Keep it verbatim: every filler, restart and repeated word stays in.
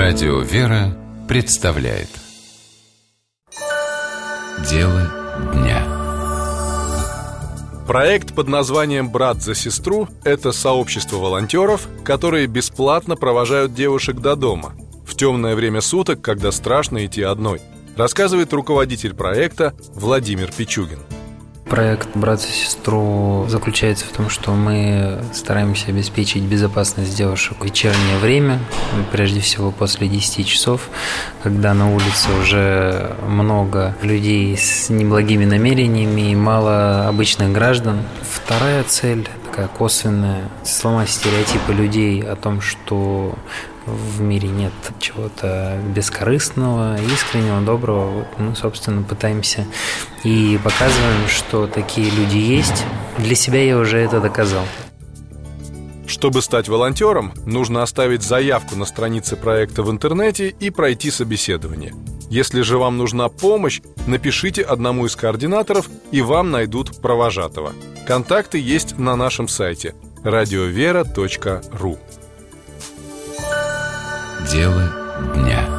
Радио «Вера» представляет Дело дня. Проект под названием «Брат за сестру» — это сообщество волонтеров, которые бесплатно провожают девушек до дома в темное время суток, когда страшно идти одной, рассказывает руководитель проекта Владимир Пичугин. Проект «Брат за сестру» заключается в том, что мы стараемся обеспечить безопасность девушек в вечернее время, прежде всего после десяти часов, когда на улице уже много людей с неблагими намерениями и мало обычных граждан. Вторая цель, такая косвенная, сломать стереотипы людей о том, что в мире нет чего-то бескорыстного, искреннего, доброго. Вот мы, собственно, пытаемся и показываем, что такие люди есть. Для себя я уже это доказал. Чтобы стать волонтером, нужно оставить заявку на странице проекта в интернете и пройти собеседование. Если же вам нужна помощь, напишите одному из координаторов, и вам найдут провожатого. Контакты есть на нашем сайте радиовера точка ру. Дело дня.